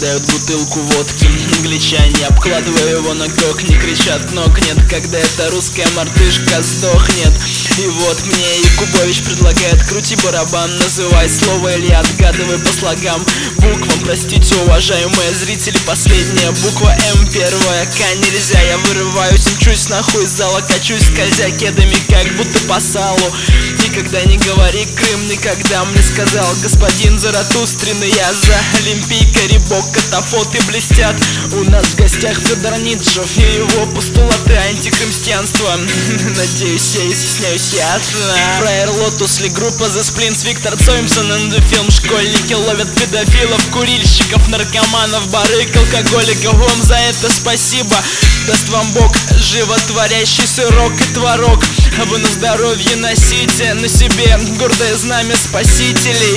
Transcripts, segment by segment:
дают бутылку водки. Англичане, обкладывая его на кок, не кричат ног нет, когда эта русская мартышка сдохнет. И вот мне Якубович предлагает: крути барабан, называй слово или отгадывай по слогам, буквам. Простите, уважаемые зрители, последняя буква М, первая К нельзя. Я вырываюсь, мчусь нахуй из зала, качусь, скользя кедами, как будто по салу. Никогда не говори Крым, никогда, мне сказал господин Заратустрин. Я за Олимпийка, Рибок, катафоты блестят. У нас в гостях Федор Ницшев и его постулаты антихристианства. Надеюсь, я изъясняюсь ясно. Фраер Лотус ли группа The Splints, Виктор Цоймсон, эндофилм. Школьники ловят педофилов, курильщиков, наркоманов, барыг, алкоголиков. Вам за это спасибо. Даст вам Бог животворящий сырок и творог. А вы на здоровье носите на себе гордое знамя спасителей.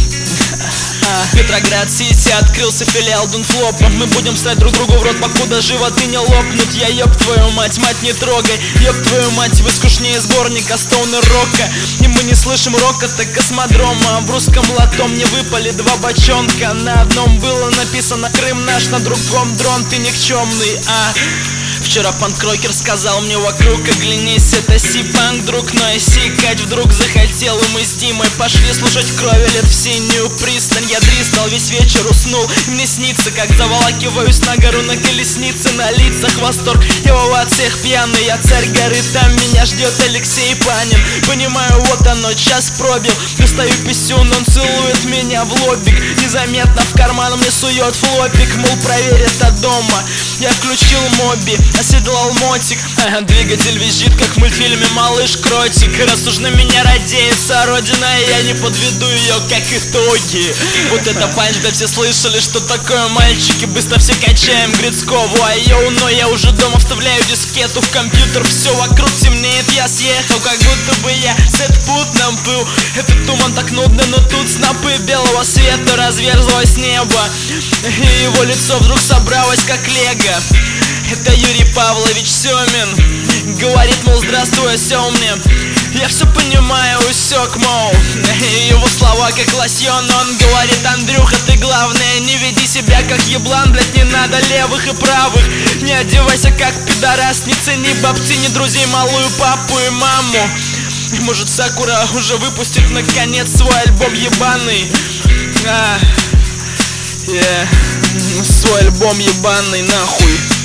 Петроград-Сити, открылся филиал Дунфлопа. Мы будем ссать друг другу в рот, покуда животы не лопнут. Я ёб твою мать, мать не трогай. Ёб твою мать, вы скучнее сборника стоунер-рока. И мы не слышим рокота космодрома. В русском лото мне выпали два бочонка. На одном было написано Крым наш, на другом дрон, ты никчемный. Вчера панк-рокер сказал мне вокруг: оглянись, это си-панк, друг. Но и сикать вдруг захотел, и мы с Димой пошли слушать Крови лет в синюю пристань. Я дристал, весь вечер уснул, и мне снится, как заволакиваюсь на гору на колеснице. На лицах восторг, я в овациях пьяный, я царь горы, там меня ждет Алексей Панин. Понимаю, вот оно, час пробил, достаю писюн, он целует меня в лобик. Незаметно в карман мне сует флопик, мол, проверь это дома. Я включил моби, оседлал мотик, двигатель визжит, как в мультфильме «Малыш Кротик». Раз уж на меня радеется родина, я не подведу ее, как итоги. Вот это панч, да, все слышали, что такое, мальчики. Быстро все качаем Грицкову, йоу, но я уже дома вставляю дискету в компьютер. Все вокруг темнеет, я съехал, как будто бы я сетпутным был. Этот туман так нудно, но тут снопы белого света разверзлось небо, и его лицо вдруг собралось, как лего. Это Юрий Павлович Семин говорит, мол, здравствуй, осел мне. Я все понимаю, усек, мол, его слова как лосьон. Он говорит: Андрюха, ты главное, не веди себя как еблан, блять, не надо левых и правых. Не одевайся как пидорас, не цени бабцы, не друзей, малую папу и маму. Может, Сакура уже выпустит наконец свой альбом ебаный. Свой альбом ебаный, нахуй.